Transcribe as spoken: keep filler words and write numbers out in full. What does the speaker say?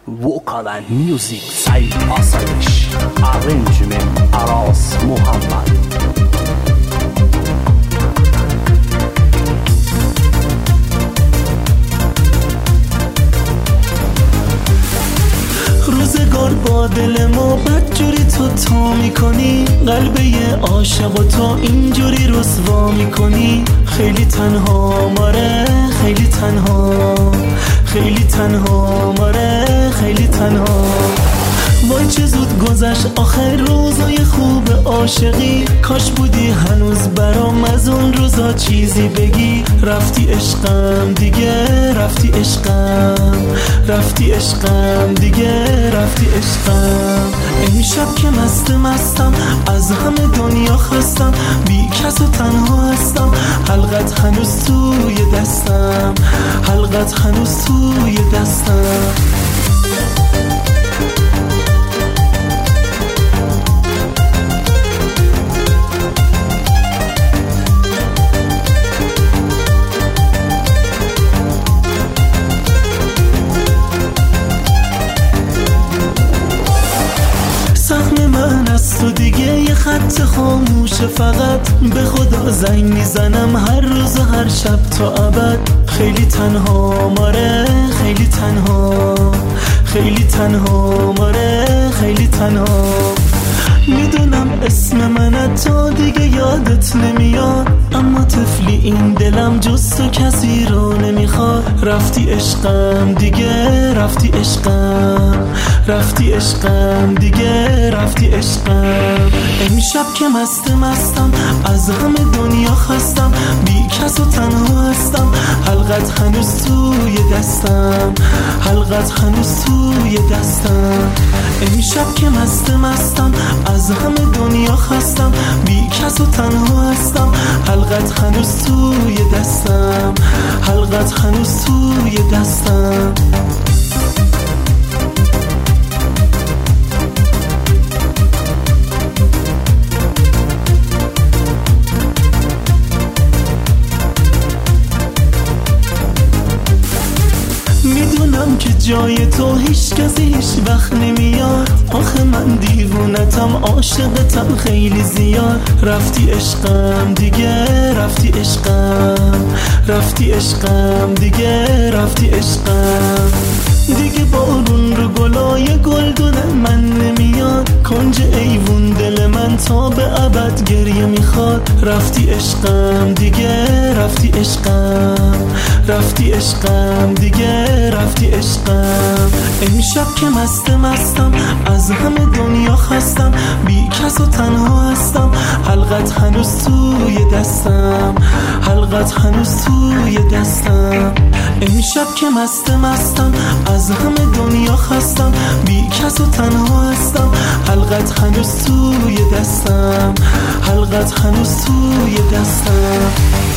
vocal and music Said Asayish, arrangement Aras Muhammad. روزگار با دل ما بدجوری تو تا میکنی، قلب یه عاشق و تو اینجوری رسوا میکنی. خیلی تنها ماره خیلی تنها، خیلی تنها ماره خیلی تنها. وای چه زود گذشت آخر روزای خوب عاشقی، کاش بودی هنوز برام از اون روزا چیزی بگی. رفتی عشقم دیگه رفتی عشقم، رفتی عشقم دیگه رفتی عشقم. امشب که مست مستم از همه دنیا خستم، بی کس و تنها هستم. حلقت هنوز توی دستم، حلقت هنوز توی دستم. سهم من از تو دیگه یه خط خاموشه، فقط به خدا زنگ میزنم هر روز و هر شب تا ابد. خیلی تنها ماره خیلی تنها، خیلی تنها ماره خیلی تنها. میدونم اسم من تا دیگه یادت نمیاد، اما طفلی این دلم جز تو کسی رو نمیخواد. رفتی عشقم دیگه رفتی عشقم، رفتی عشقم دیگه رفتی عشقم. امشب که مست مستم از همه دنیا خستم، بی کس و تنها هستم. حلقت هنوز توی دستم، حلقت هنوز توی دستم. امشب که مست مستم از همه دنیا خستم، بی کس و تنها هستم. حلقت هنوز توی دستم، حلقت هنوز توی دستم. میدونم که جای تو هیچ کسی هیچ وقت نمیاد، آخه من دیوونتم عاشقتم خیلی زیاد. رفتی عشقم دیگه رفتی عشقم، رفتی عشقم دیگه رفتی عشقم. دیگه بارون رو گلای گلدون من نمیاد، کنج ایوون دل من تا به ابد گریه میخواد. رفتی عشقم دیگه رفتی عشقم، رفتی عشقم دیگه رفتی عشقم. امشب که مست مستم از همه دنیا خستم، بی کس و تنها هستم. حلقت هنوز توی دستم، حلقت هنوز توی دستم. امشب که مست مستم از همه دنیا خستم، بی کس و تنها هستم. حلقت هنوز توی دستم، حلقت هنوز توی دستم.